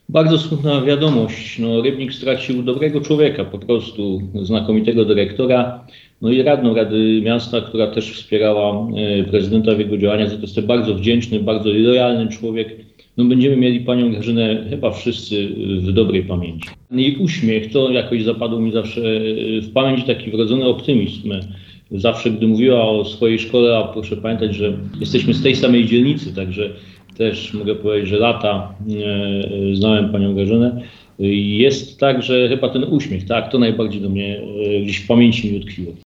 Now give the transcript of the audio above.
Bardzo smutna wiadomość. No, Rybnik stracił dobrego człowieka, po prostu znakomitego dyrektora, no i radną Rady Miasta, która też wspierała prezydenta w jego działaniach. Za to jestem bardzo wdzięczny, bardzo lojalny człowiek. No, będziemy mieli panią Grażynę chyba wszyscy w dobrej pamięci. Jej uśmiech to jakoś zapadł mi zawsze w pamięć, taki wrodzony optymizm. Zawsze, gdy mówiła o swojej szkole, a proszę pamiętać, że jesteśmy z tej samej dzielnicy, także też mogę powiedzieć, że lata znałem panią Grażynę. Jest tak, że chyba ten uśmiech, tak, to najbardziej do mnie gdzieś w pamięci mi utkwiło.